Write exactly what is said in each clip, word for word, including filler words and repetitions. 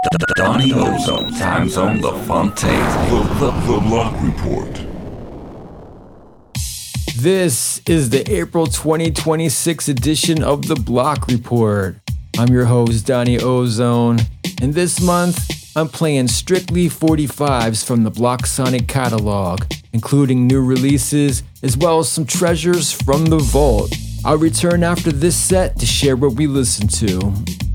Donnie Ozone, Time Zone, The Fontaine, The, the, the Block Report. This is the April twenty twenty-six edition of The Block Report. I'm your host, Donnie Ozone, and this month, I'm playing strictly forty-fives from the Block Sonic catalog, including new releases, as well as some treasures from the vault. I'll return after this set to share what we listen to.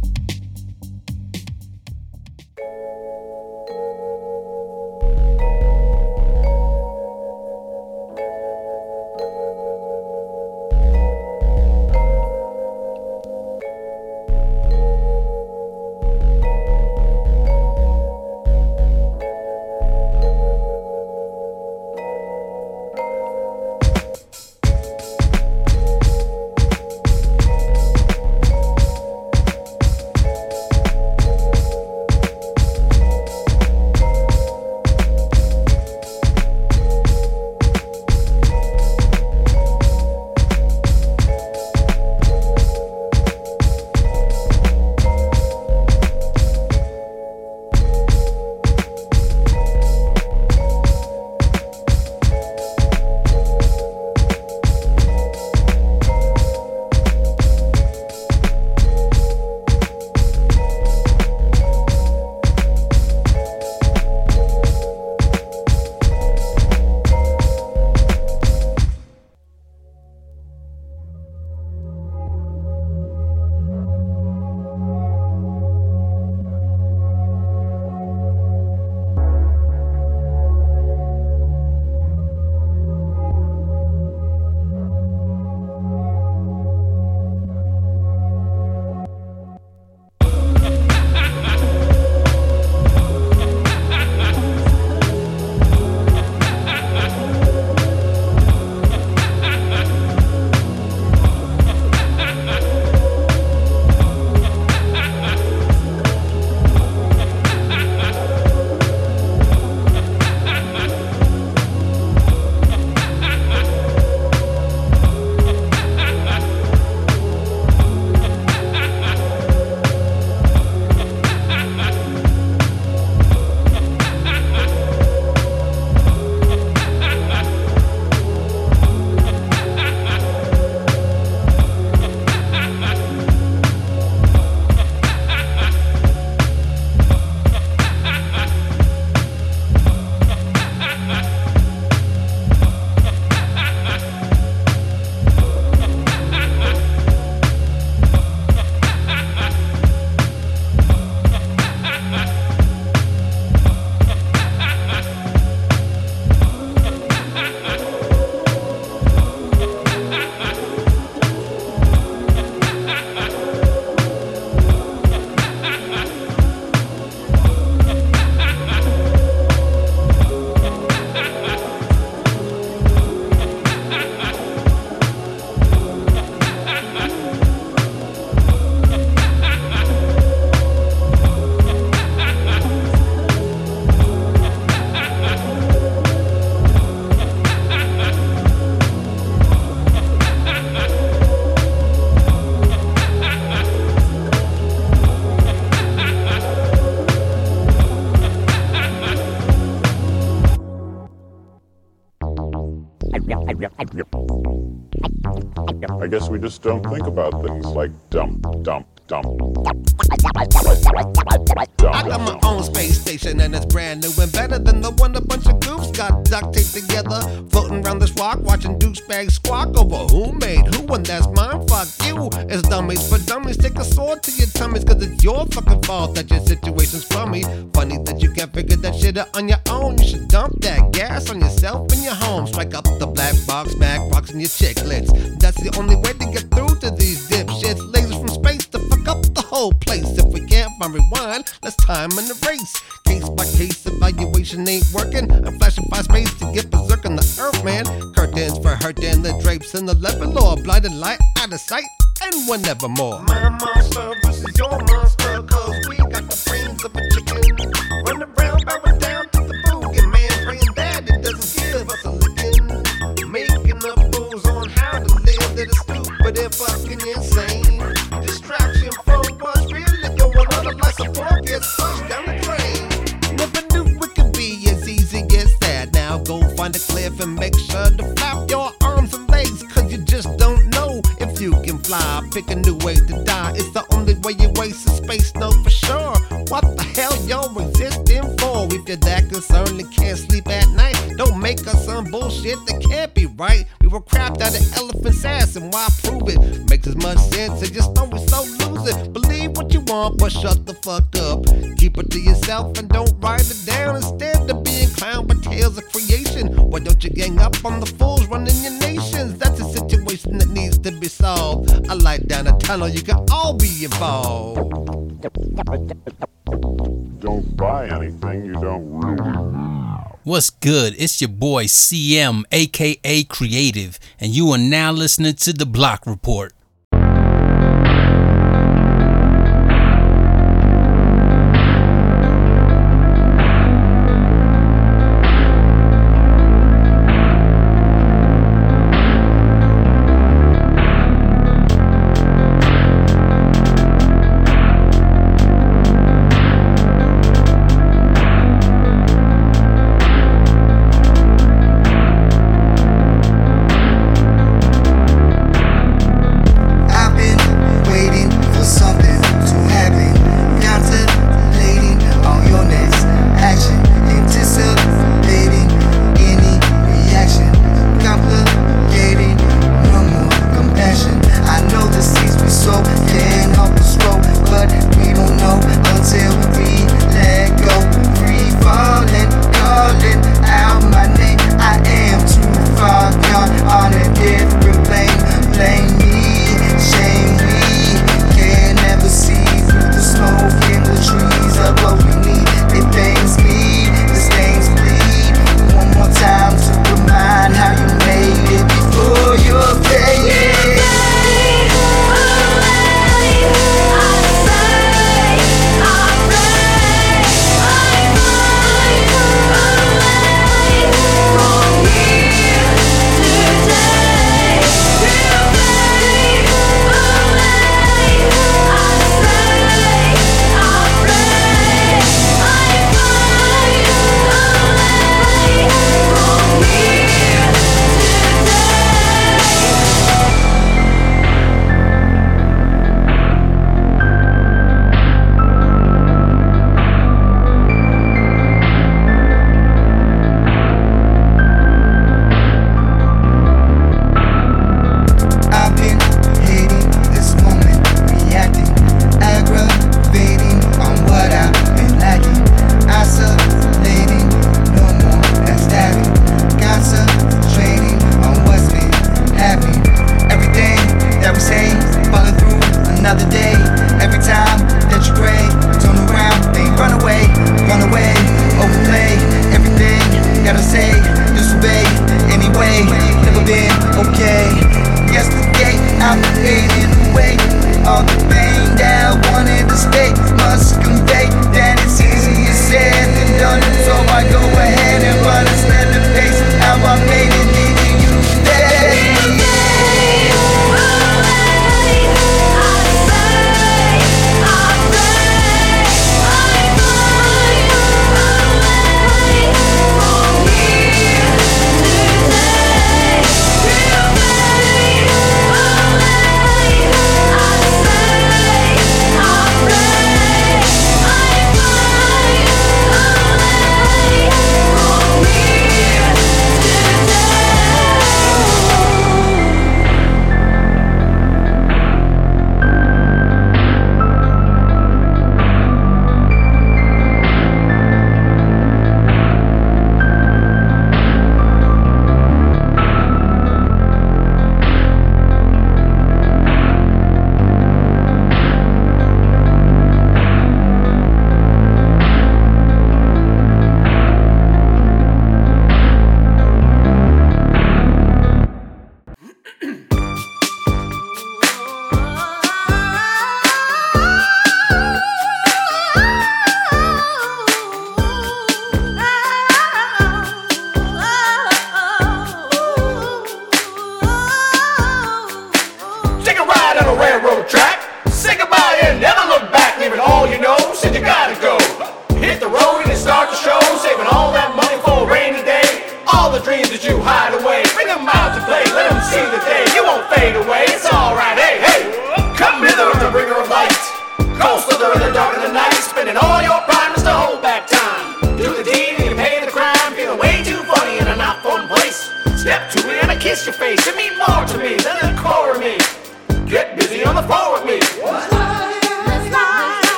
I guess we just don't think about things like dump, dump, dump. I got my own space station and it's brand new and better than the one a bunch of goofs got duct taped together, floating around this rock, watching douchebags squawk over who made who, and that's mine. Fuck you, it's dummies for dummies. Take a sword to your tummies, cause it's your fucking fault that your situation's crummy. Funny that you can't figure that shit out on your own. You should dump that gas on yourself and your home. Strike up the black box, smack rocks in your chicklets. That's the only way to get through to these dipshits. Lasers from space to fuck up the whole place. If we can't find rewind, let's time in the race. Case by case evaluation ain't working. I'm flashing five space to get berserk on the earth, man. Curtains for hurting, the drapes in the level law. Blinded light out of sight, and one never more. My monster versus your monster, cause we got the brains of a chicken. Run around, bowing down to the boogie man, praying that it doesn't give us a licking. Making up rules on how to live that is stupid and fucking insane. Distraction from what's really going on, the life support gets pushed down. find a cliff and make sure to flap your arms and legs, cause you just don't know if you can fly. Pick a new way to die, it's the only way you waste the space, no for sure. What the hell you're resisting for? If you're that concerned and can't sleep at night, don't make us some bullshit that can't be right. We were crapped out of elephant's ass, and why prove it? Makes as much sense, and just don't be so losing. Believe what you want, but shut the fuck up. Keep it to yourself and don't write it down. Instead of being clowned by tales of creation, why don't you gang up on the fools running your nations? That's a situation that needs to be solved. A light down a tunnel, you can all be involved. Don't buy anything you don't really need. What's good? It's your boy C M, aka Creative, and you are now listening to The Block Report.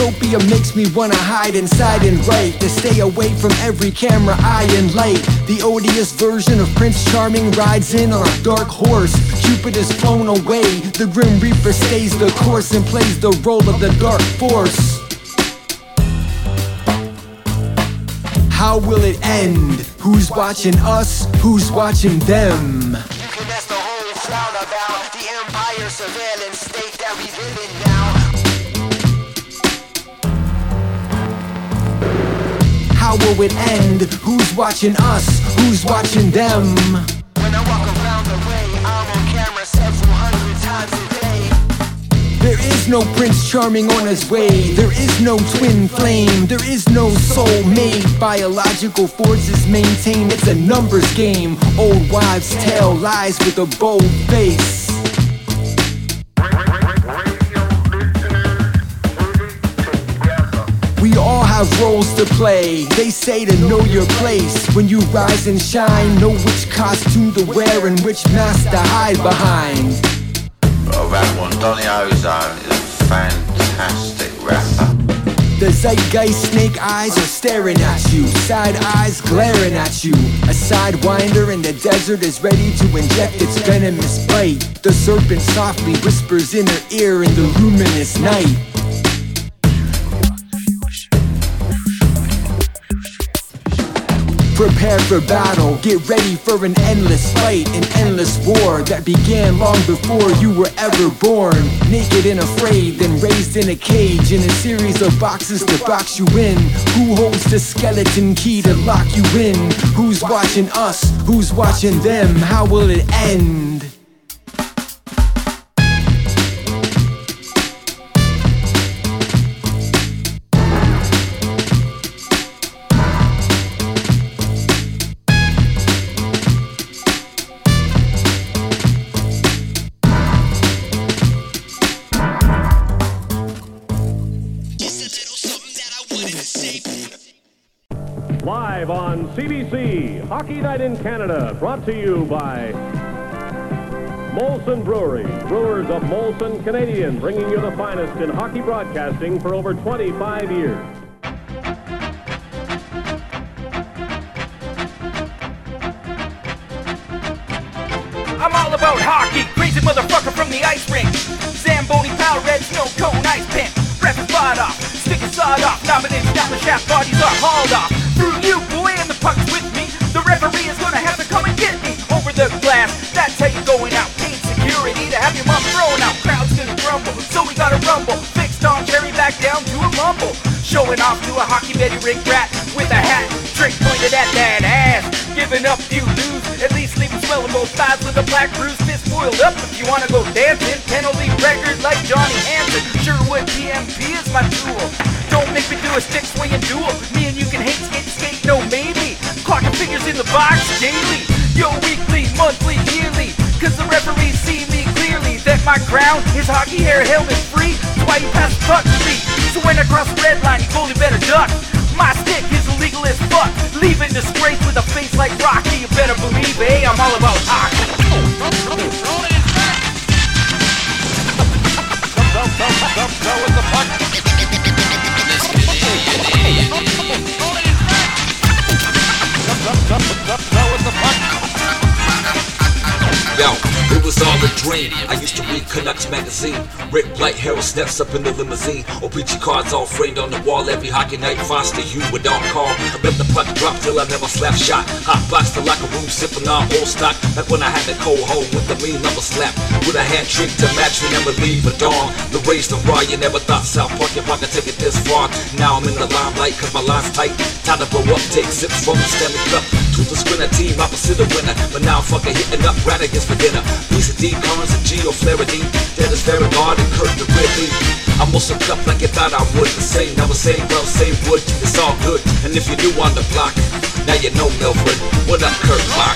Utopia makes me wanna hide inside and write, to stay away from every camera eye and light. The odious version of Prince Charming rides in on a dark horse. Cupid is flown away, the Grim Reaper stays the course and plays the role of the dark force. How will it end? Who's watching us? Who's watching them? You can ask the whole crowd about the empire surveillance state that we live in now. How will it end? Who's watching us? Who's watching them? When I walk around the way, I'm on camera several hundred times a day. There is no Prince Charming on his way. There is no twin flame. There is no soulmate. Biological forces maintain it's a numbers game. Old wives tell lies with a bold face. We all have roles to play. They say to know your place. When you rise and shine, know which costume to wear and which mask to hide behind. Oh, that one, Donny Ozone is a fantastic rapper. The zeitgeist snake eyes are staring at you, side eyes glaring at you. A sidewinder in the desert is ready to inject its venomous bite. The serpent softly whispers in her ear in the luminous night. Prepare for battle, get ready for an endless fight, an endless war that began long before you were ever born. Naked and afraid, then raised in a cage, in a series of boxes to box you in. Who holds the skeleton key to lock you in? Who's watching us? Who's watching them? How will it end? Live on C B C, Hockey Night in Canada, brought to you by Molson Brewery, brewers of Molson Canadian, bringing you the finest in hockey broadcasting for over twenty-five years. I'm all about hockey, crazy motherfucker from the ice rink. Zamboni, Power Red, Snow Cone, Ice Pin. Ref is bought off, stick is sawed off, nominated down the shaft, bodies are hauled off. Through you, boy, and the puck's with me. The referee is gonna have to come and get me. Over the glass, that's how you're going out. Paid security to have your mom thrown out. Crowd's gonna grumble, so we gotta rumble. Fixed on Jerry back down to a mumble. Showing off to a hockey Betty rig rat with a hat, trick pointed at that ass. Giving up, you lose. At least leave him swelling both thighs with a black bruise. Fist boiled up if you wanna go dancing. Penalty record like Johnny Hansen. Sherwood P M P is my tool. Don't make me do a stick swinging duel. Me and you can hate, skate, skate, no maybe. Clocking figures in the box daily. Yo, weekly, monthly, yearly. Cause the referees see me clearly. That my crown is hockey hair helmet free. That's why you pass the puck to me. So when I cross the red line, you goalie better duck. My stick is illegal as fuck. Leaving disgrace with a face like Rocky. You better believe, hey, I'm all about hockey. Go, go, go, go with the puck. Go, go, go, go with the puck. Yo, it was all a dream. I used to read Canucks magazine. Rick Blight, Harold steps up in the limousine. O P G cards all framed on the wall every hockey night. Foster Hugh with on call. I let the puck drop till I never slap shot. Hot box the locker room sipping on old stock. Like when I had the cold hole with the mean number slap. With a hat trick to match, we never leave a dawn. The race the raw, you never thought South Park if I could take it this far. Now I'm in the limelight cause my line's tight. Time to blow up, take sips from the Stanley Cup. Toothless winner, team opposite the winner. But now I'm fucking hitting up Radagans for dinner. Piece of D, Collins and Geo Flaherty. Dennis Farragut and Kurt the Ridley. I'm also cup like you thought I would. The same number, same well, same wood. It's all good. And if you're new on the block, now you know Milford. What up, Kurt Block?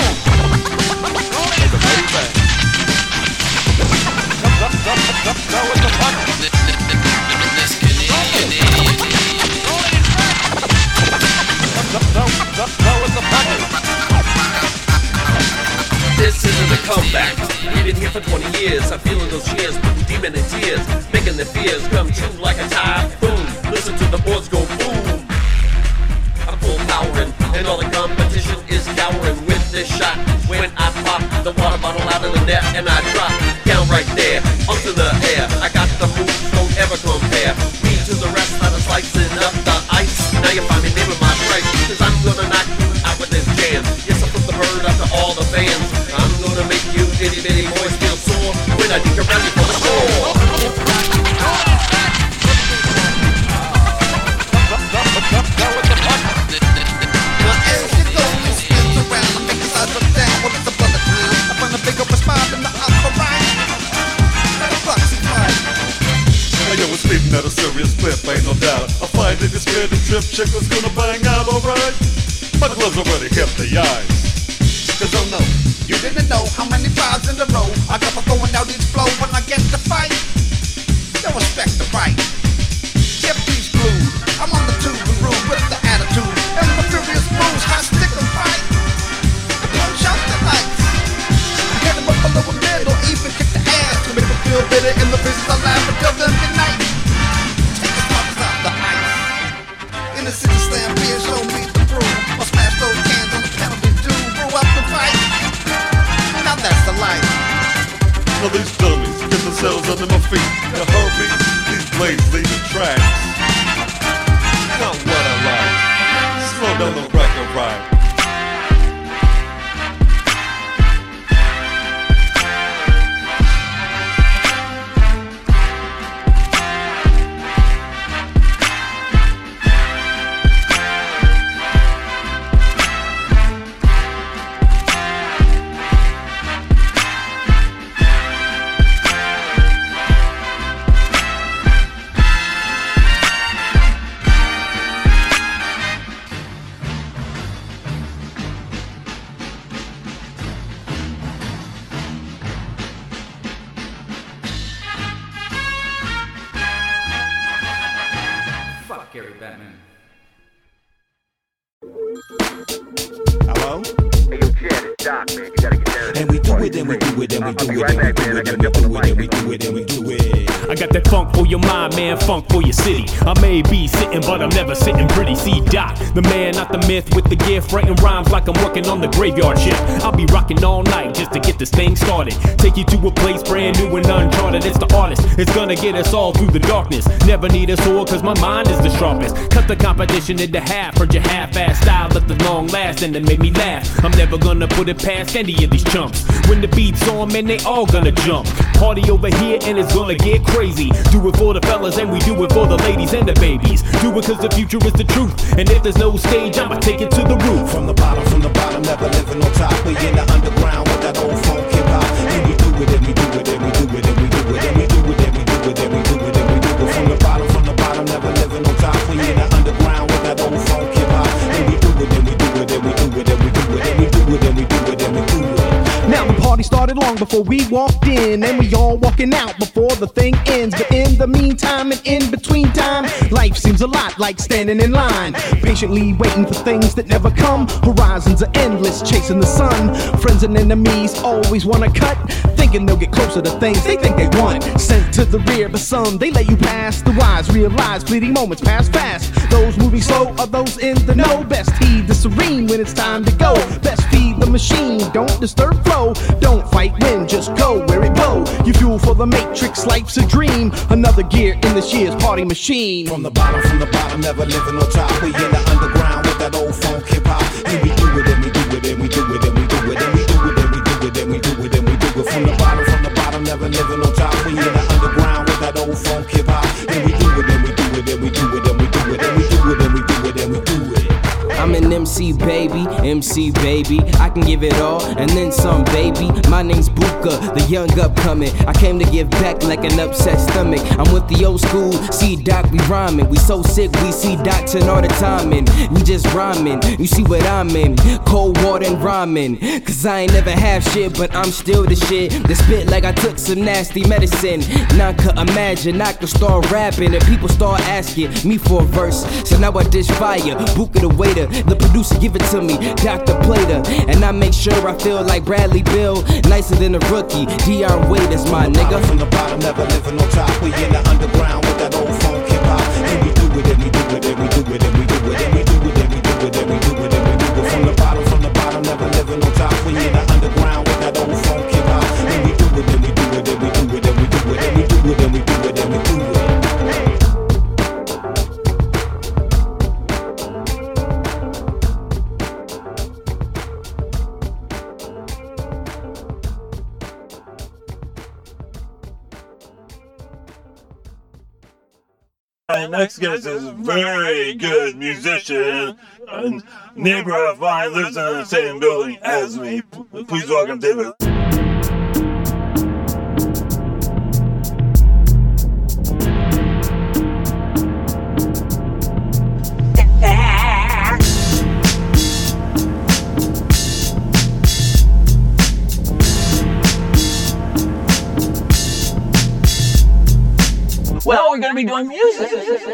Go with the puck. Go with the puck. This isn't a comeback. We didn't here for twenty years. I'm feeling those cheers, putting demon in tears, making their fears come true like a typhoon. Listen to the boards go boom. I'm full powering, and all the competition is cowering with this shot. When I pop the water bottle out of the net and I drop down right there onto the air, I got the moves, don't ever compare me to the rest that are slicing up the ice. Now you find me naming my price, cause I'm gonna knock you out with this jam. Yes, I put the bird out to all the fans. I'm gonna make you itty bitty boys feel sore when I dig around you for the score. Speeding at a serious clip, ain't no doubt. I find that you're scared to trip, chick was gonna bang out alright. My gloves already hit the eyes. Cause oh no, you didn't know how many fives in a row I got for throwing out each flow when I get to fight. Don't expect the right. Get these glued. I'm on the tube and rude with the attitude and the furious moves. I stick and fight. I punch out the lights. I hit them up below the middle, even kick the ass to make them feel bitter in the business. I laugh until them good night. The city slam beer, show me the proof. I'll smash those cans on the penalty do. Brew up the fight. Now that's the life. Now these dummies get themselves under my feet. Now hurry, these blades leaving tracks. Not what I like. Slow down the record ride. Hello? Hey, yo, Chad, it's Doc, man. You gotta get down. And we do it, and we do it, and we do it, and we do it, and we do it, and we do it, and we do it. I got that funk for your mind, man, funk for your city. I may be sitting, but I'm never sitting pretty. See, Doc, the man, not the myth, with the gift, writing rhymes like I'm working on the graveyard shift. I'll be rocking all night just to get this thing started. Take you to a place brand new and uncharted. It's the artist, it's gonna get us all through the darkness. Never need a sword, cause my mind is the sharpest. Cut the competition into half, heard your half-ass style left the long last, and it made me laugh. I'm never gonna put it past any of these chumps. When the beat's on, man, they all gonna jump. Party over here and it's gonna get crazy. Do it for the fellas and we do it for the ladies and the babies. Do it cause the future is the truth, and if there's no stage, I'ma take it to the roof. From the bottom, from the bottom, never living on top. We in the underground with that old funk hip hop. And we do it, and we do it, and we do it, and we do it, and we do it, and we do it, and we do it, and we do it. From the bottom, from the bottom, never living on top. We in the underground with that old funk hip hop. And we do it, and we do it, and we do it, and we do it, and we do it, and we do it, and we do it. Now the party started long before we walked in, and we all walking out before the thing ends. But in the meantime and in between time, life seems a lot like standing in line, patiently waiting for things that never come. Horizons are endless, chasing the sun. Friends and enemies always wanna cut, thinking they'll get closer to things they think they want. Sent to the rear, but some they let you pass. The wise realize fleeting moments pass fast. Those moving slow are those in the know. Best heed the serene when it's time to go. Best feed the machine, don't disturb flow. Don't fight when, just go where it blow. You fuel for the matrix, life's a dream. Another gear in this year's party machine. From the bottom, from the bottom, never living on top. We in the underground with that old funk hip hop. And we do it, and we do it, and we do it, and we do it, and we do it, and we do it, and we do it, and we do it. From the bottom, from the bottom, never living on top. We in the underground with that old funk hip hop. And we do it, and we do it, and we do it, and we do it, and we do it, and we do it, and we do it. I'm an M C baby, M C baby. I can give it all and then some, baby. My name's Buka, the young upcoming. I came to give back like an upset stomach. I'm with the old school, see Doc, we rhyming. We so sick, we see Docs in all the timing. We just rhyming, you see what I'm in. Cold water and rhyming. Cause I ain't never have shit, but I'm still the shit. That spit like I took some nasty medicine. Now I could imagine I could start rapping and people start asking me for a verse. So now I dish fire, Buka the waiter. The producer give it to me, Doctor Plater, and I make sure I feel like Bradley Bill, nicer than a rookie. Dion Waiters, my nigga. From the bottom, never living on top. We in the underground with that old funk hip hop. And we do it, and we do it, and we do it, and we do it, and we do it, and we do it, and we do it, and we do it. From the bottom, from the bottom, never living on top. We in the underground with that old funk hip hop. And we do it, and we do it, and we do it, and we do it, and we do it, and we do it, and we do it. My next guest is a very good musician, a neighbor of mine, lives in the same building as me. Please welcome David. Well, we're going to be doing music.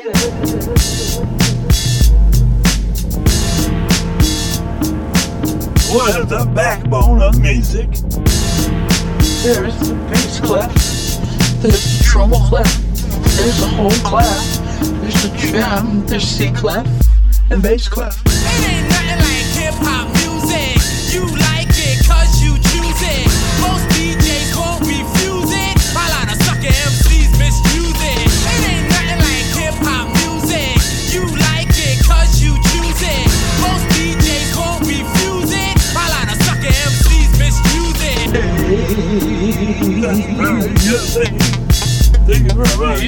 What is the backbone of music? There's the bass clef, there's the treble clef, there's the whole clef, there's the trim, there's C clef, and bass clef. It ain't nothing like hip-hop music. You like it cause you choose it. Most D Js won't refuse it. A lot of sucker M Cs misuse it. It ain't nothing like hip-hop music. You like it cause you choose it. Most D Js won't refuse it. A lot of sucker M Cs misuse it. That's very good. Thank you very much.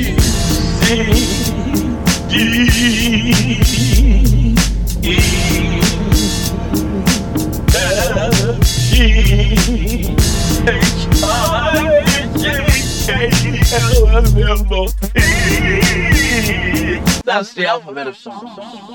E F G H I J K L M N O P. That's the alphabet of songs.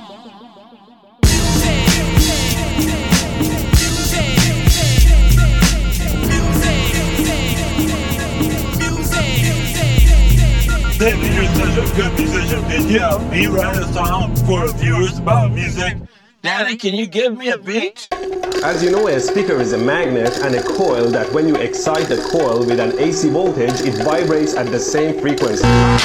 David, you're such a good musician. Did you help me write a song for viewers about music? Daddy, can you give me a beat? As you know, a speaker is a magnet and a coil that when you excite the coil with an A C voltage, it vibrates at the same frequency.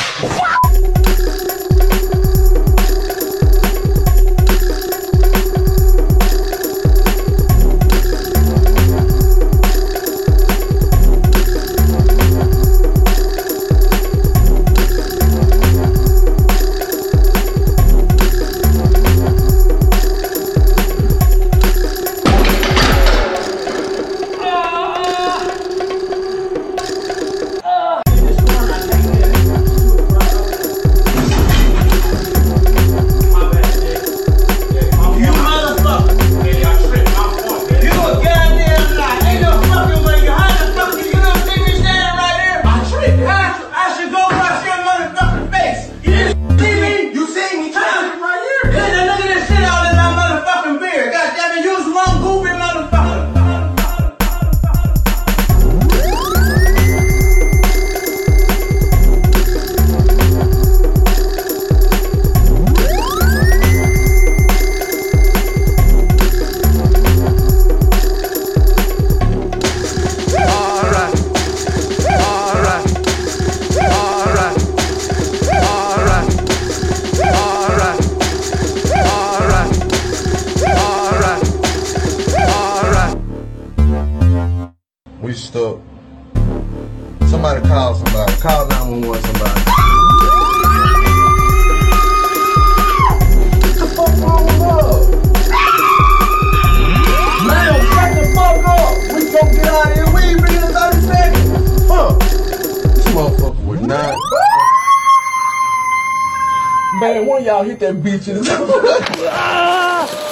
Man, one of y'all hit that bitch in the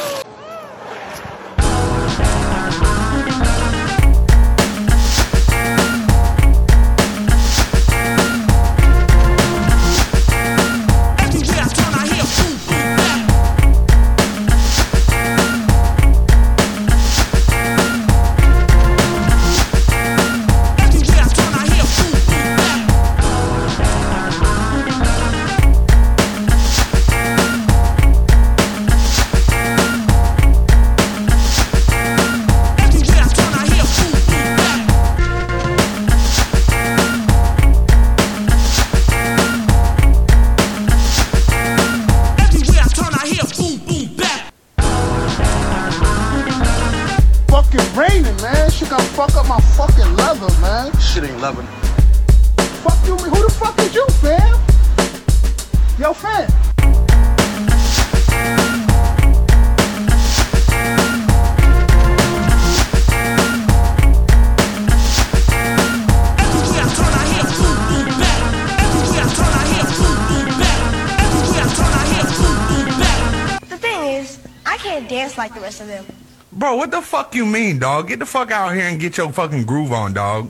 fuck up my fucking leather, man. Shit ain't leather. Fuck you, who the fuck is you, fam? Yo, fam. The thing is, I can't dance like the rest of them. Bro, what the fuck you mean, dog? Get the fuck out here and get your fucking groove on, dog.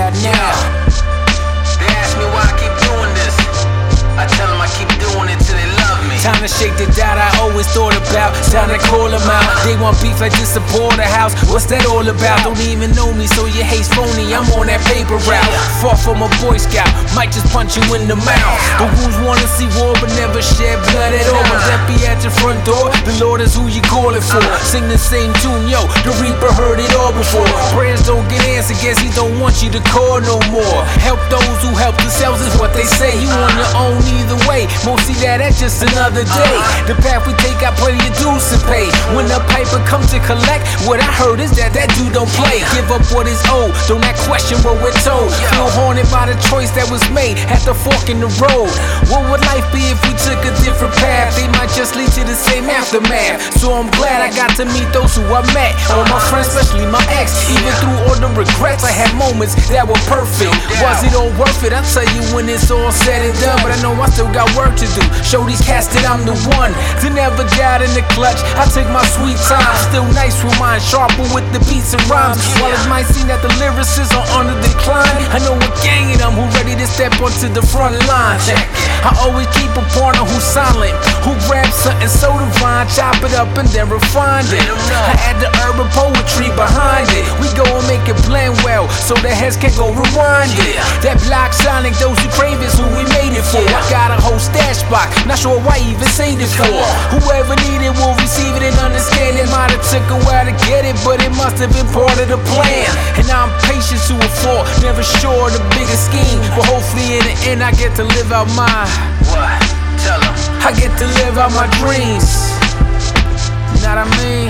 about now. They ask me why I keep doing this. I tell them I keep doing it till they love me. Time to shake the doubt I always thought about. Time to call them out. They want beef like this support a house. What's that all about? Don't even know me, so your hate's phony. I'm on that paper route. Far from a Boy Scout, might just punch you in the mouth. The wolves wanna see war but never shed blood at all. But that be at your front door. The Lord is who you call it for. Sing the same tune, yo. The Reaper heard it all before. Prayers don't get answered, guess he don't want you to call no more. Help those who help themselves is what they say. You on your own either way. Most see that that's just another day. The path we take got plenty of dues to pay. When the piper comes to collect, what I heard is that that dude don't play. Give up what is owed, don't act question what we're told. Feel haunted by the choice that was made at the fork in the road. What would life be if we took a different path? They might just lead to the same aftermath. So I'm glad I got to meet those who I met. All my friends, especially my ex. Even through all the regrets, I had moments that were perfect. Was it all worth it? I'll tell you when it's all said and done. But I know I still got work to do. Show these cats that I'm the one to never doubt in the clutch. I take my sweet time, still nice with mine, sharper with the beats and rhymes. While it might seem that the lyricists are on the decline, I know a gang of them who ready to step onto the front line. I always keep a partner who's silent, who grabs something so divine, chop it up and then refine it. I add the urban poetry behind it. We go and make it blend well, so the heads can go rewind it. That block sonic, those who crave is who we made it for. I got a whole stash box, not sure why I even say this for. Whoever need it will receive it and understand it. Might have took a while to get it, but it must have been part of the plan. And I'm patient to a fault, never sure of the bigger scheme. But hopefully in the end I get to live out my what? Tell them I get to live out my dreams. You know what I mean?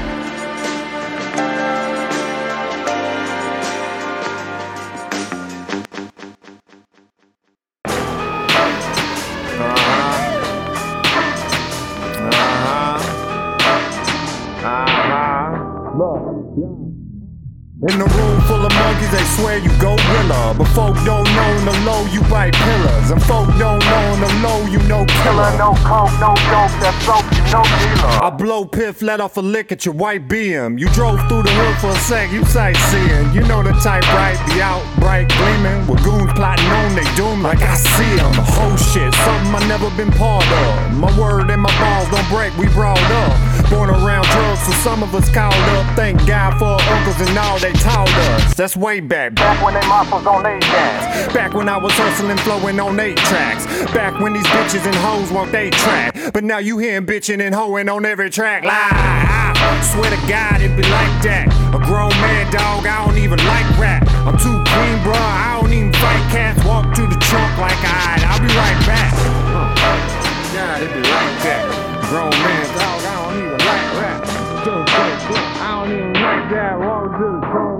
In the room full of monkeys, they swear you gorilla. But folk don't know on the low, you bite pillars. And folk don't know on the low, you know killer. No coke, no dope, that soap, you know dealer. I blow piff, let off a lick at your white B M. You drove through the hood for a sec, you sightseeing. You know the type, right? Be out, bright, gleaming. With goons plotting on they doom like I see them. The whole shit, something I never been part of. My word and my balls don't break, we brought up. Born around drugs, so some of us called up. Thank God for our uncles and all they taught us. That's way back, back when they muscles on they gas. Back when I was hustling, flowing on eight tracks. Back when these bitches and hoes walked they track. But now you hearin' bitchin' and hoeing on every track. Lie, I swear to God it be like that. A grown man, dog, I don't even like rap. I'm too clean, bruh, I don't even fight cats. Walk to the trunk like alright, I'll be right back. Huh. God, it be like that. Grown man, dog, I don't even like rap. I don't even like that. Walk to the trunk.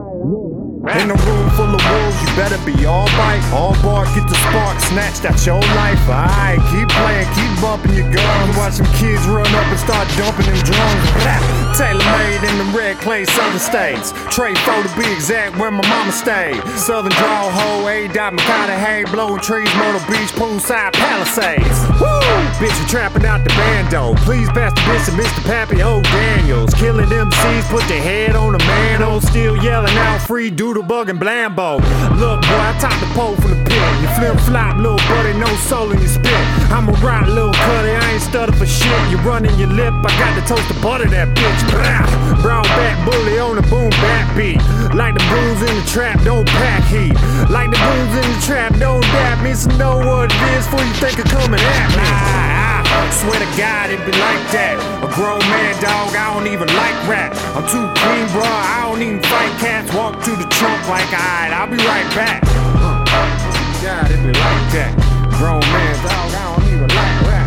In a room full of wolves, you better be all bite, all bark, get the spark snatched at your life. Alright, keep playing, keep bumping your guns. Watch some kids run up and start dumping them drums. Tailor made in the red clay southern states. Trade four to be exact, where my mama stayed. Southern draw hole, A-Dot, McConaughey, blowing trees, Myrtle Beach, poolside Palisades. Woo! Bitch, you trapping out the bando. Please pass the bitch to Mister Pappy O. Daniels. Killing M Cs, put their head on a man. Oh, still yelling out free doodle bug and Blambo. Look, boy, I top the pole from the pit. You flip flop, little buddy, no soul in your spit. I'm a rock, little cutty, I ain't stutter for shit. You running your lip, I got to toast the butter that bitch. Brown back bully on the boom back beat. Like the booze in the trap, don't pack heat. Like the booze in the trap, don't dap me. So know what it is before you think of coming at me. I, I swear to God, it be like that. A grown man, dog, I don't even like rap. I'm too clean, bruh, I don't even fight cats. Walk to the trunk like alright, I'll be right back. Huh. God, it be like that. Grown man, dog, I don't even like rap.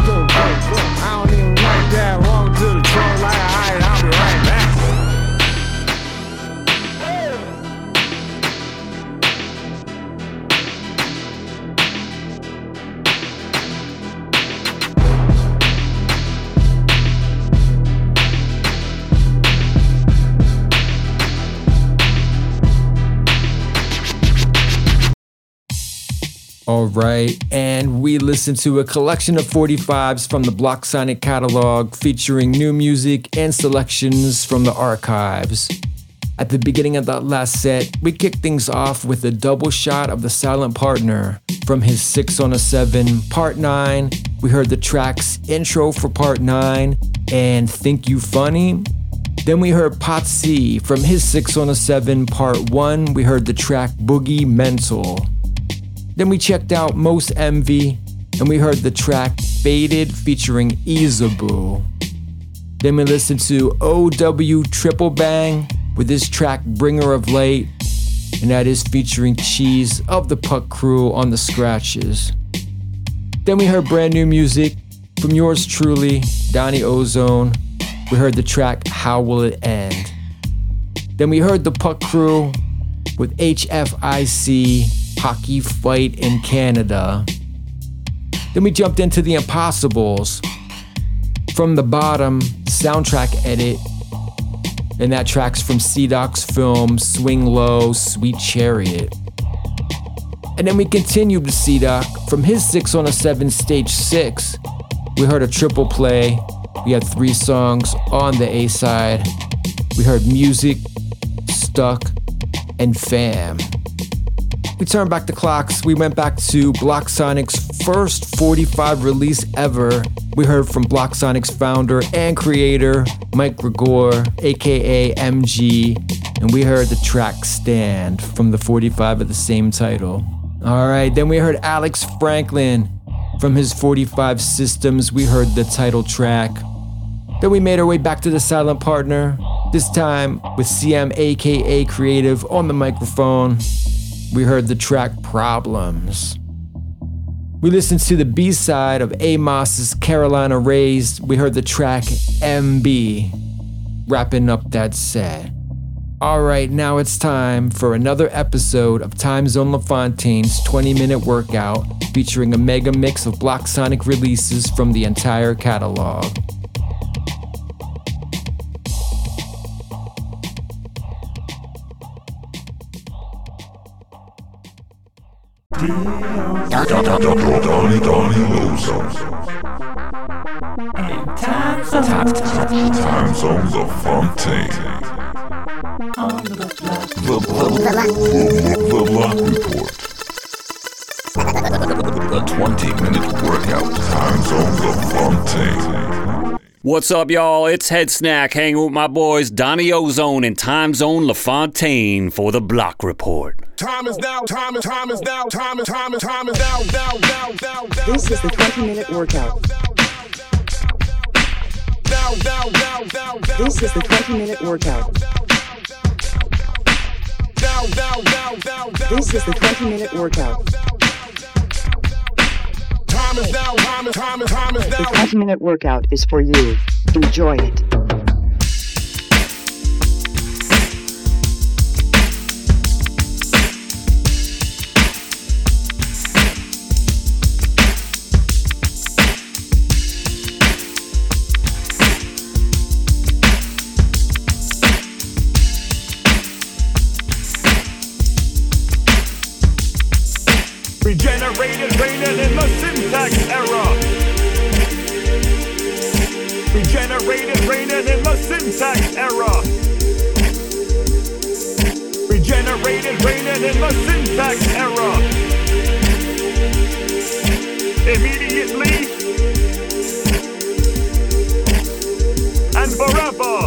I don't even like that. Walk to the trunk like alright, I'll be right back. Alright, and we listened to a collection of forty-fives from the Block Sonic catalog featuring new music and selections from the archives. At the beginning of that last set, we kicked things off with a double shot of The Silent Partner from his six on a seven Part nine. We heard the tracks Intro for Part nine and Think You Funny. Then we heard Potsy from his six on a seven Part one. We heard the track Boogie Mental. Then we checked out Most Envy and we heard the track Faded featuring Isabu. Then we listened to O W Triple Bang with his track Bringer of Light, and that is featuring Cheese of the Puck Crew on the scratches. Then we heard brand new music from yours truly, Donnie Ozone. We heard the track How Will It End? Then we heard the Puck Crew with H F I C Hockey Fight in Canada. Then we jumped into the Impossibles from the Bottom soundtrack edit, and that track's from C-Doc's film Swing Low, Sweet Chariot. And then we continued with C-Doc from his six on a seven Stage six. We heard a triple play. We had three songs on the A side. We heard Music, Stuck, and Fam. We turned back the clocks. We went back to Block Sonic's first forty-five release ever. We heard from Block Sonic's founder and creator, Mike Gregor, aka M G, and we heard the track Stand from the forty-five of the same title. Alright, then we heard Alex Franklin from his forty-five Systems. We heard the title track. Then we made our way back to The Silent Partner, this time with C M aka Creative on the microphone. We heard the track Problems. We listened to the B-side of Amos's Carolina Raised. We heard the track M B, wrapping up that set. Alright, now it's time for another episode of Time Zone LaFontaine's twenty minute workout, featuring a mega mix of Block Sonic releases from the entire catalog. Donnie Donnie Ozone. Time Zone. Time Zone LaFontaine. The Block Report. The twenty minute workout. Time Zone LaFontaine. What's up, y'all? It's Head Snack hanging with my boys Donnie Ozone and Time Zone LaFontaine for the Block Report. Time is now, time is, time is now, time is, time is, time is now, now, now, now, now. This is the twenty minute workout. Now, now, now, now, now. This is the twenty minute workout. Now, now, now, now, now. This is the twenty minute workout. Time is now, time is, time is, time is now. The twenty minute workout is for you. Enjoy it. Regenerated, rated in the syntax era. Regenerated, rated in the syntax era. Regenerated, rated in the syntax era. Immediately and forever.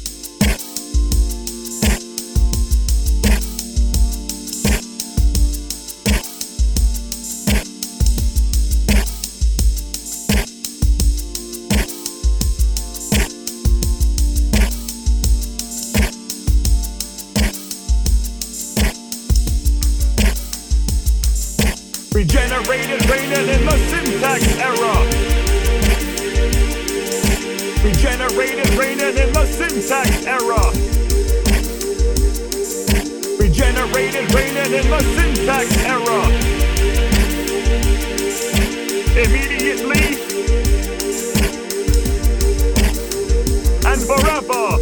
Regenerated, rated in the syntax era. Regenerated, rated in the syntax era. Regenerated, rated in the syntax era. Immediately and forever.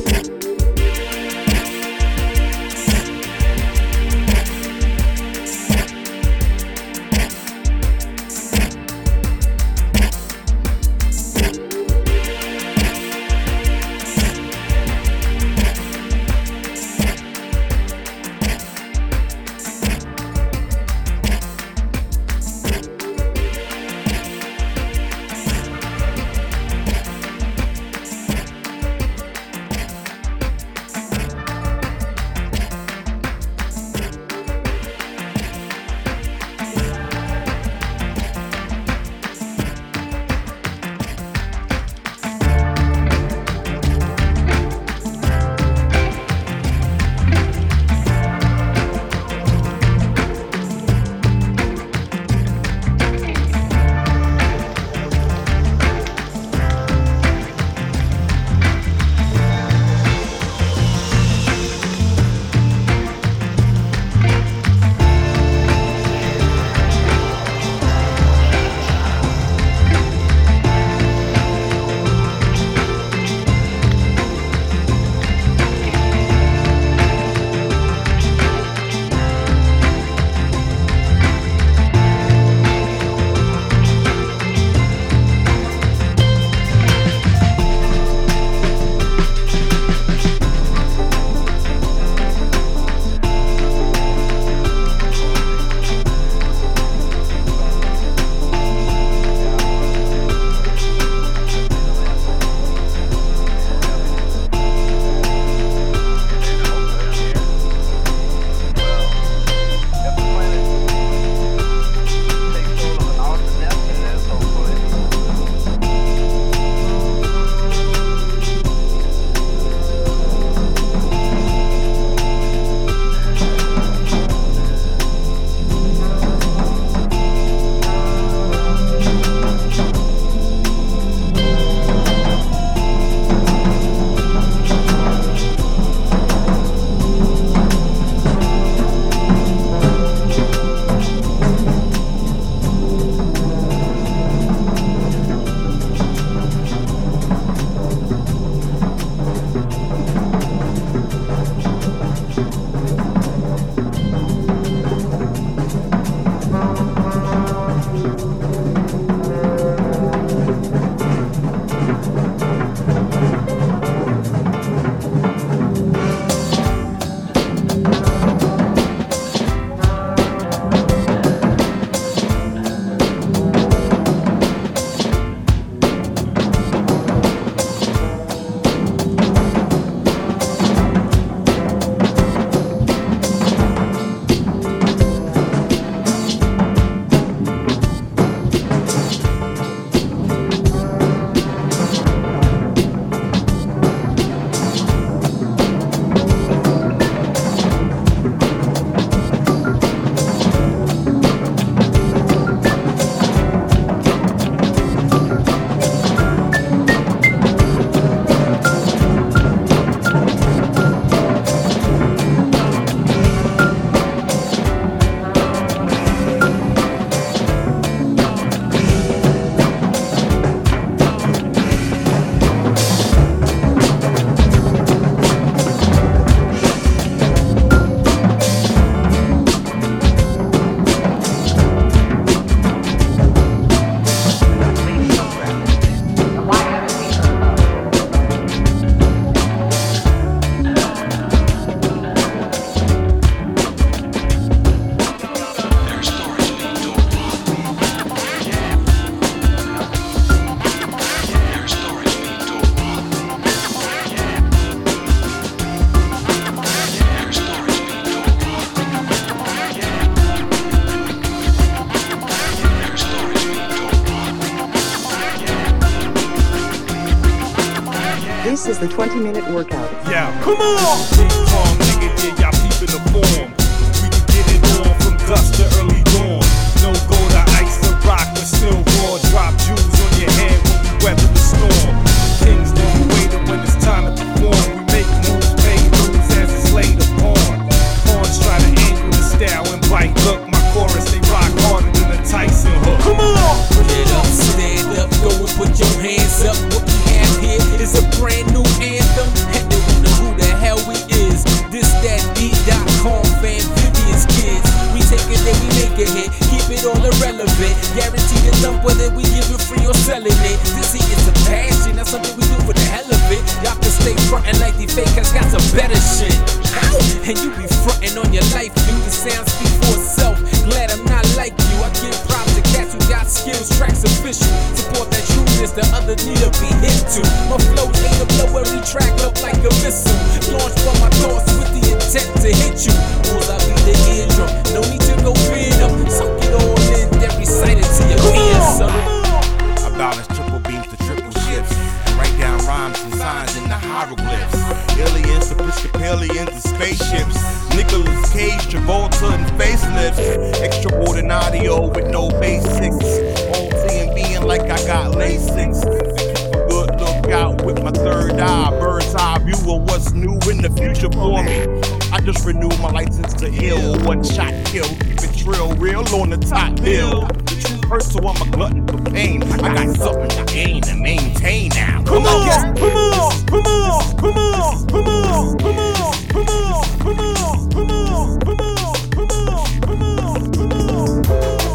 This is the twenty minute workout. Yeah, come on! Big calm, nigga, yeah, y'all peeping the form. We can get it on from dusk to early dawn. No go to ice or rock, but still raw. Drop jewels on your head when we weather the storm. Kings don't wait when it's time to perform. We make moves, pay moves as it's laid upon. Pawns try to angle the style and bite. Look, my chorus, they rock harder than a Tyson hook. Come on! Get up, stand up, go and put your hands up. What we have here is a brand new anthem. And they wonder who the hell we is. This, that, D dot com, Amphibians kids. We take it, then we make a hit. Keep it all irrelevant. Guaranteed to dump whether we give it free or selling it. This here is a passion, that's something we do for the hell of it. Y'all can stay frontin' like the fakers got some better shit. And you be frontin' on your life, dude. The sound speak for itself. Glad I'm not like you. I give props to cats who got skills, tracks official. Support that trueness the other need to be hip to. My flow ain't to blow every track up like a missile. Launched from my thoughts with the intent to hit you. Will I be the eardrum? No need to go bid up. Soak it all in, then recite it to your ears, son. I balance triple beams to triple shifts and write down rhymes and signs in the hieroglyphs. Aliens, Episcopalians, and spaceships. Nicolas Cage, Travolta, and facelifts. Extraordinary audio with no basics. All seeing being like I got LASIX. Keep a good look out with my third eye. Bird's eye view of what's new in the future for me. I just renewed my license to ill. One shot kill. Keep it trill, real on the top bill. The truth hurts, so I'm a glutton for pain. I got something to gain and maintain now. Come on, come on, come on, come on, come on, come on, come on, come on, come on, come on, come on, come on, come on, come on.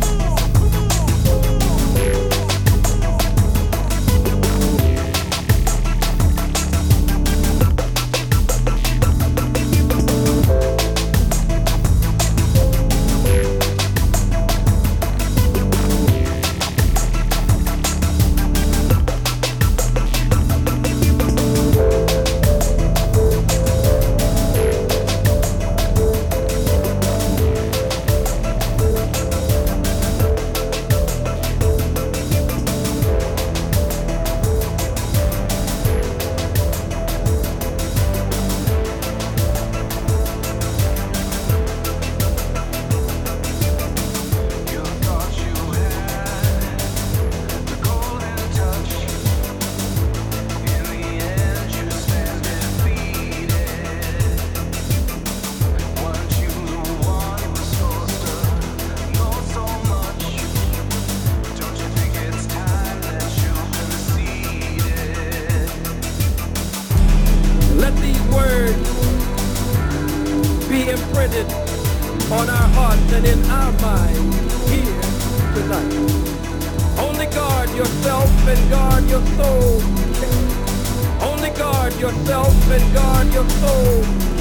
On our hearts and in our minds here tonight. Only guard yourself and guard your soul. Only guard yourself and guard your soul.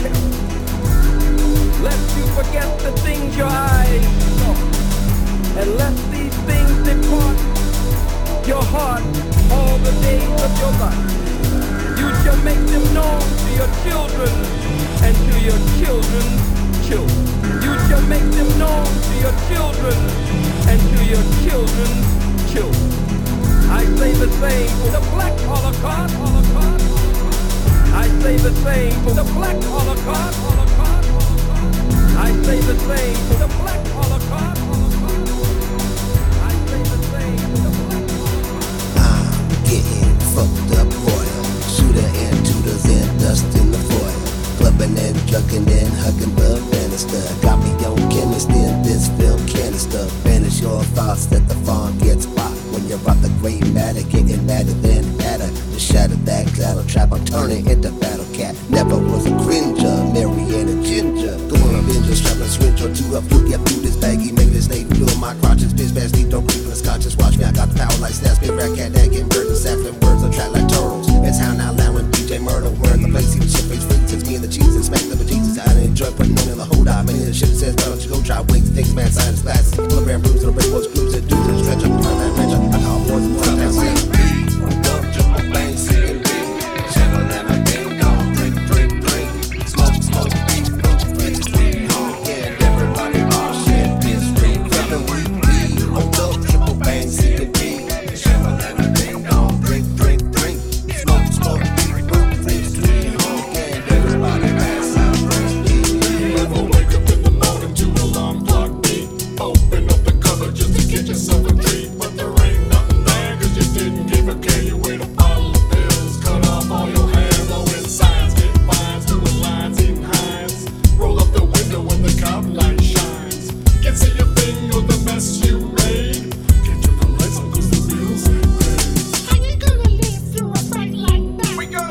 Lest you forget the things your eyes saw, and let these things depart your heart all the days of your life. You shall make them known to your children and to your children's children. You shall make them known to your children and to your children's children. I say the same for the black Holocaust, Holocaust. I say the same for the black Holocaust, Holocaust. I say the same for the black Holocaust, Holocaust. I say the same for the black Holocaust. I'm getting fucked up royal. Shooter and tutors and dust in the foil. Clubbing and drugging and hugging the banister. Got me on chemist in this film canister. Banish your thoughts that the farm gets pop. When you're out the great matter, getting madder than matter. To shatter that clatter trap, I'm turning into battle cat. Never was a cringer, Mariana Ginger. Going up in just trapping a switch or two up. You get through this baggy, make this name blue. My crotches, bitch, fast, deep, don't creep in the scotches. Watch me, I got the power like snaps. Big rat cat, that getting birds and sapping words. I track like turtles. It's how now allowing D J Murder. We're in the place, even shit face free. Since me and the cheese and smack them with Jesus. I enjoy putting on in the hold out. Many of the shit says, why don't you go try wings, things, man, signs, glasses. Pull a brand bruise to the break, what's blues, it dudes, and stretch up, turn that wrench up. I call boys and boys, that's it. Dump, triple bang, singing big. Channel and a ding dong, drink, drink, drink. Smoke, smoke, beat, fruit, free, free. Yeah, everybody, all shit, this free. Grabbing weed, weed. On dump, triple bang, singing big. Channel and a ding dong, drink, drink, drink. Smoke, smoke,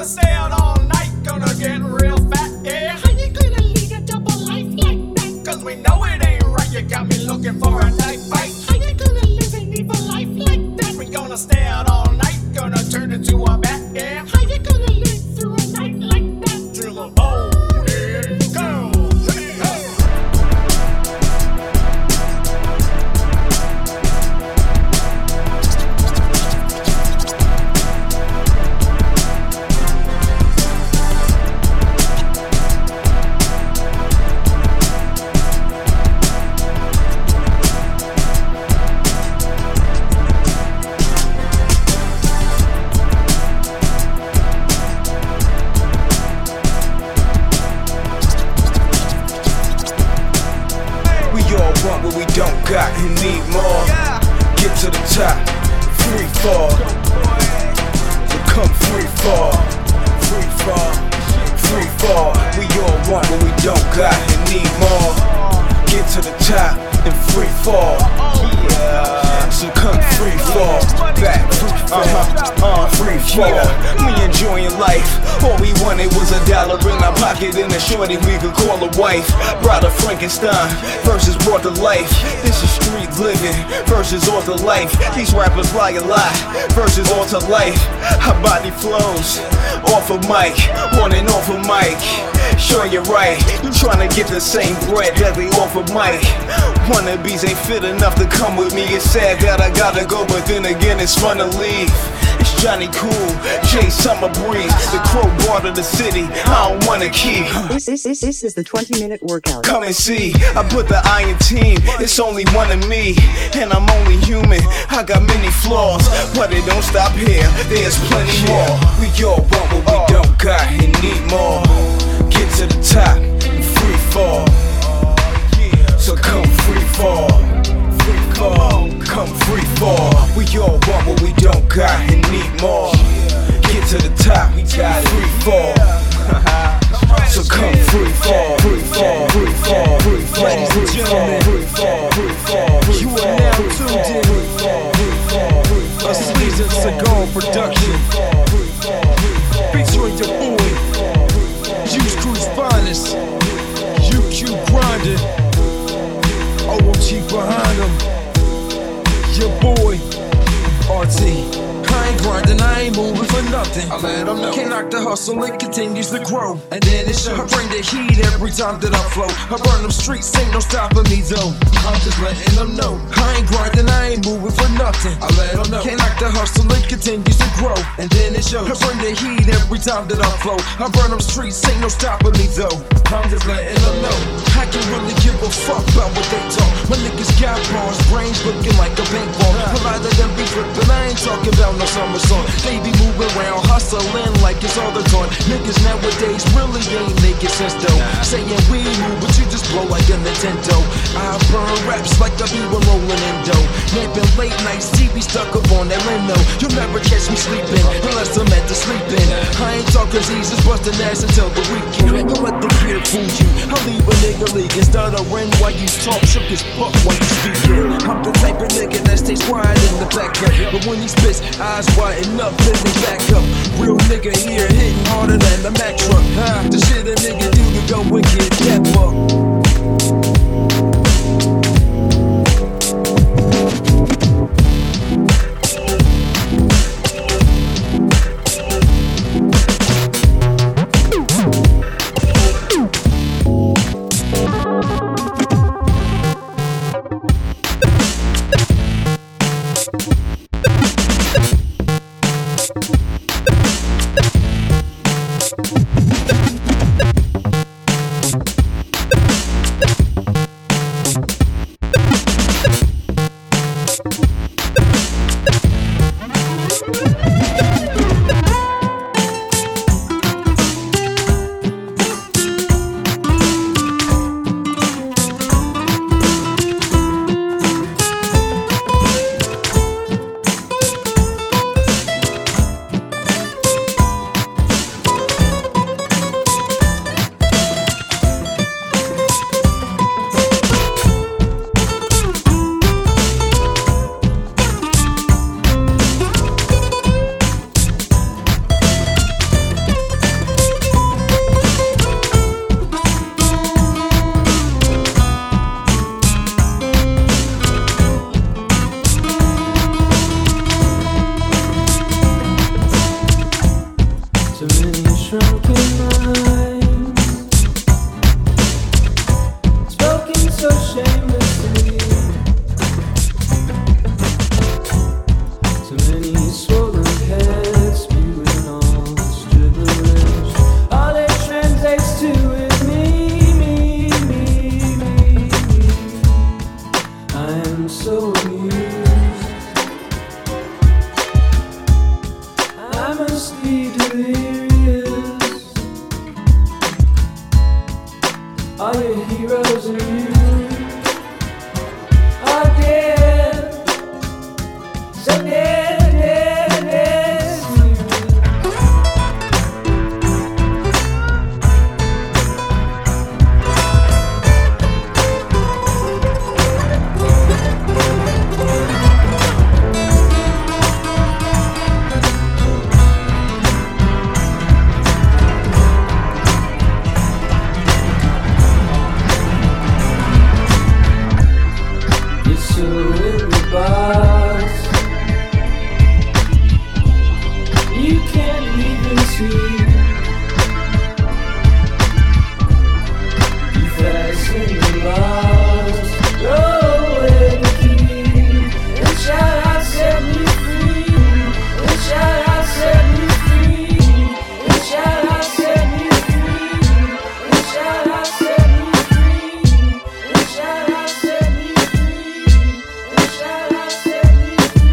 gonna stay out all night, gonna get real fat, yeah. How you gonna lead a double life like that? Cause we know it ain't right, you got me looking for a night fight. How you gonna live an evil life like that? We gonna stay out all night, gonna turn into a bat, yeah. How you gonna live through a night like that? Till the morning comes, hey, hey. Got and need more. Get to the top, free fall. So come free fall, free fall, free fall. We all want what we don't got and need more. Get to the top and free fall. Yeah. So come free fall, back, uh-huh, uh, free fall. We enjoying life. All we wanted was a dollar in our pocket and a shorty we could call a wife. Brought a Frankenstein versus brought to life. This is street living versus all to life. These rappers lie a lot versus all to life. Our body flows off of mic, on and off of mic. Sure you're right, you tryna get the same bread that they offer mic. Wannabes ain't fit enough to come with me. It's sad that I gotta go, but then again it's fun to leave. It's Johnny Cool, Jay Summer Breeze, the crow board of the city. I don't wanna keep. This, this, this, this is the twenty minute workout. Come and see, I put the iron team. It's only one of me, and I'm only human. I got many flaws, but it don't stop here. There's plenty more. We all want what we don't got and need more. Get to the top and free fall. So come free fall, free fall, come free fall. We all want what we don't got and need more. Get to the top, we got free fall. So come free fall, free fall, free fall, free fall, ladies and gentlemen, free fall, free fall, free fall. You are now tuned in. A Sleazy Cigar production, featuring your boy, Juice Crew's finest, U Q Grinding, O O G behind him, your boy, R T. I ain't grinding, I ain't moving for nothing. I let them know. Can't knock the hustle, it continues to grow. And then it shows. I bring the heat every time that I flow. I burn them streets, ain't no stopping me though. I'm just letting them know. I ain't grinding, I ain't moving for nothing. I let them know. Can't knock the hustle, it continues to grow. And then it shows. I bring the heat every time that I flow. I burn them streets, ain't no stopping me though. I'm just letting them know. I can really give a fuck about what they talk. My niggas got bars, brains looking like a paintball. A lot of them be flipping, I ain't talking about no summer song. They be moving around, hustling like it's all the time. Niggas nowadays really ain't making sense though. Saying we move, but you just blow like a Nintendo. I burn raps like I be with rolling in dough. Napping late nights, T V stuck up on that lino. You'll never catch me sleeping unless I'm at the sleeping. I ain't talking Jesus, busting ass until the weekend. Don't let the fear fool you. I'll leave a nigga leaking, stuttering while you talk, shook as fuck while you speaking. I'm the type of nigga that stays quiet in the background, but when he spits, eyes widen up, then they back up. Real nigga here, hitting harder than the Mack truck. Ah, the shit a nigga do to go and get that fuck. many shrunken minds, spoken so shamelessly. Too many swollen heads spewing all this gibberish. All it translates to is me, me, me, me, me. I am so amused. I must be delirious. All your heroes and you are dead. So dead, dead, dead serious. You're so in the box. You can't even see. You fasten the locks, throw away the key, and shout out, set me free. And shout out, set me free. And shout out, set me free. And shout out, set me free. And shout out, set me free. And shout out, set me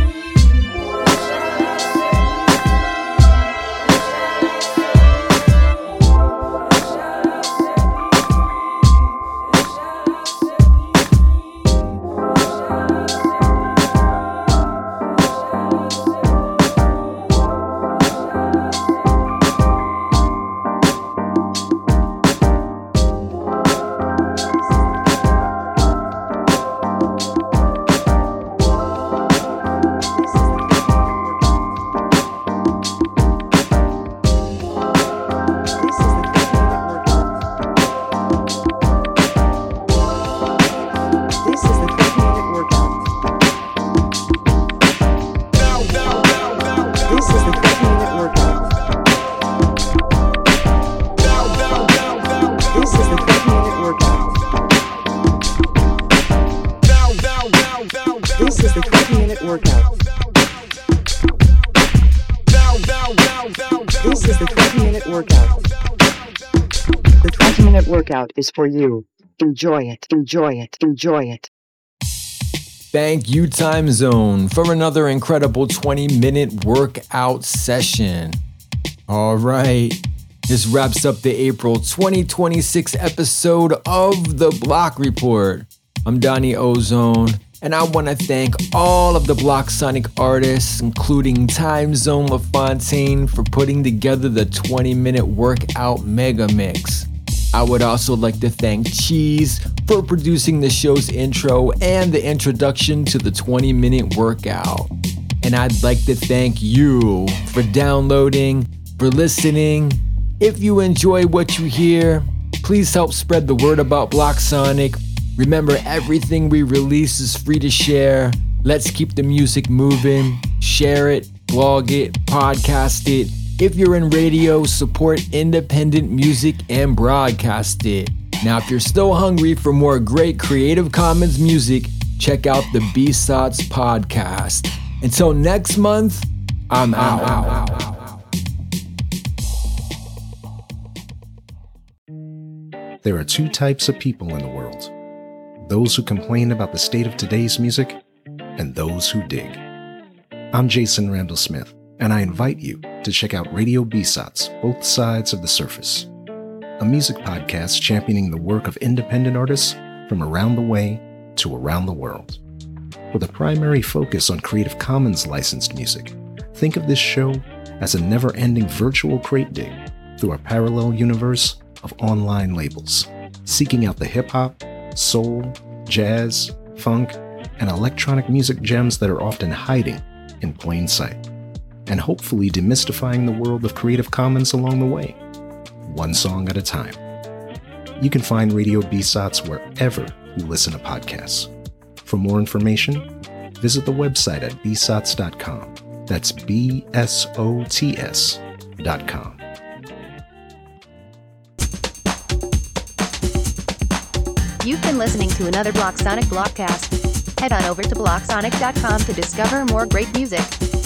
This is the twenty minute workout. This is the twenty minute workout. The twenty minute workout is for you. Enjoy it, enjoy it, enjoy it. Thank you, Time Zone, for another incredible twenty minute workout session. All right, this wraps up the April twenty twenty-six episode of The Block Report. I'm Donnie Ozone, and I want to thank all of the Block Sonic artists, including Time Zone LaFontaine, for putting together the twenty minute workout mega mix. I would also like to thank Cheese for producing the show's intro and the introduction to the twenty minute workout. And I'd like to thank you for downloading, for listening. If you enjoy what you hear, please help spread the word about Block Sonic. Remember, everything we release is free to share. Let's keep the music moving. Share it, blog it, podcast it. If you're in radio, support independent music and broadcast it. Now, if you're still hungry for more great Creative Commons music, check out the B-Sots podcast. Until next month, I'm out. out, out, out. There are two types of people in the world. Those who complain about the state of today's music, and those who dig. I'm Jason Randall Smith, and I invite you to check out Radio B-Sots, Both Sides of the Surface, a music podcast championing the work of independent artists from around the way to around the world. With a primary focus on Creative Commons licensed music, think of this show as a never-ending virtual crate dig through a parallel universe of online labels, seeking out the hip-hop, soul, jazz, funk, and electronic music gems that are often hiding in plain sight, and hopefully demystifying the world of Creative Commons along the way, one song at a time. You can find Radio B-Sots wherever you listen to podcasts. For more information, visit the website at b sots dot com. That's B S O T S dot com. You've been listening to another Block Sonic Blockcast. Head on over to block sonic dot com to discover more great music.